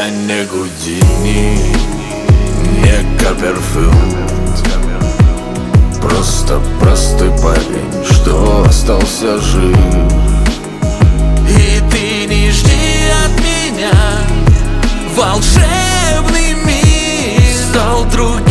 Я не Гудини, не Копперфильд, просто простой парень, что остался жив. И ты не жди от меня, волшебный мир стал другим.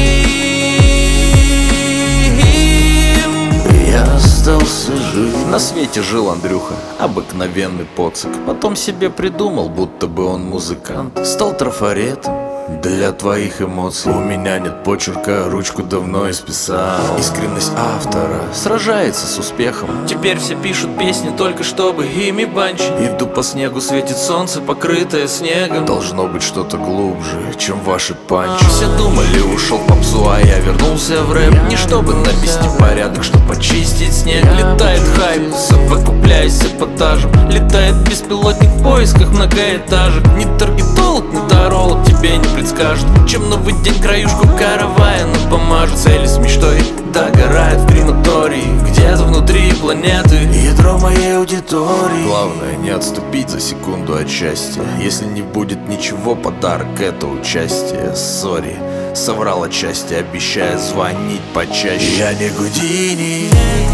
Я остался жив. На свете жил Андрюха, обыкновенный поцик. Потом себе придумал, будто бы он музыкант. Стал трафаретом для твоих эмоций. У меня нет почерка, ручку давно исписал. Искренность автора сражается с успехом. Теперь все пишут песни только чтобы ими банчить. Иду по снегу, светит солнце, покрытое снегом. Должно быть что-то глубже, чем ваши панчи. Все думали, ушел в попсу, а я вернулся в рэп. Не чтобы навести порядок, чтобы почистить снег. Летает хайп, совокупляясь с эпатажем. Летает беспилотник в поисках многоэтажек. Ни таргетолог, ни таролог тебе не предскажет, чем новый день краюшку каравана помажет. Цели с мечтой догорает в крематории, где-то внутри планеты ядро моей аудитории. Главное не отступить за секунду от счастья. Если не будет ничего, подарок — это участие. Сори, соврал отчасти, обещая звонить почаще. Я не Гудини,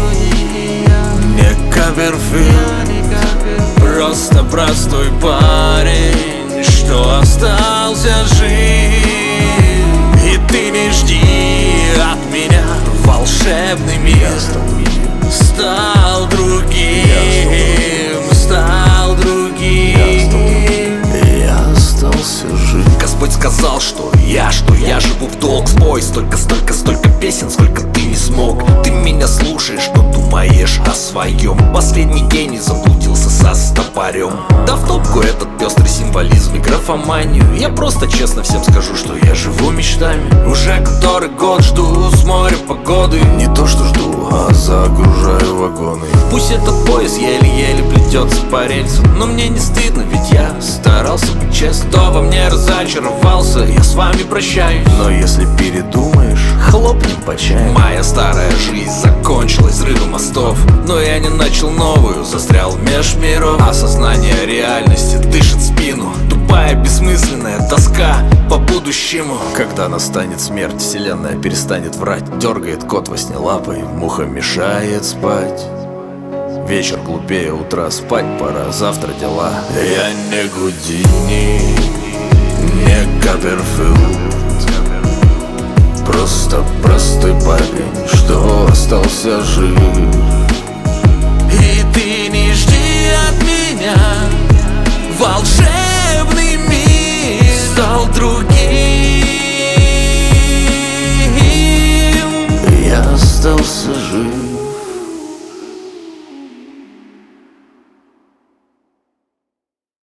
не Копперфильд, просто простой парень, что остался жив. И ты не жди от меня, волшебный мир стал другим, стал другим. Я остался жив. Господь сказал, что я живу в долг. Спой столько песен, сколько ты не смог. Ты меня слушаешь, но думаешь о своем. Последний гений заблудился со стопорем. Да в топку этот пестрый символизм и графоманию. Я просто честно всем скажу, что я живу мечтами. Уже который год жду с моря погоды. Не то что жду, а загружаю вагоны. Пусть этот поезд еле-еле плетется по рельсам, но мне не стыдно, ведь я старался быть честным. Кто во мне разочаровался, я с вами прощаюсь. Но если передумаешь, хлопнем по чаю. Моя старая жизнь закончилась взрывом мостов, но я не начал новую, застрял меж миров. Осознание реальности дышит в спину, тупая бессмысленная тоска по будущему. Когда настанет смерть, вселенная перестанет врать. Дергает кот во сне лапой, муха мешает спать. Вечер глупее утра, спать пора, завтра дела. Я не Гудини, не Копперфильд, просто простой парень, что остался жив.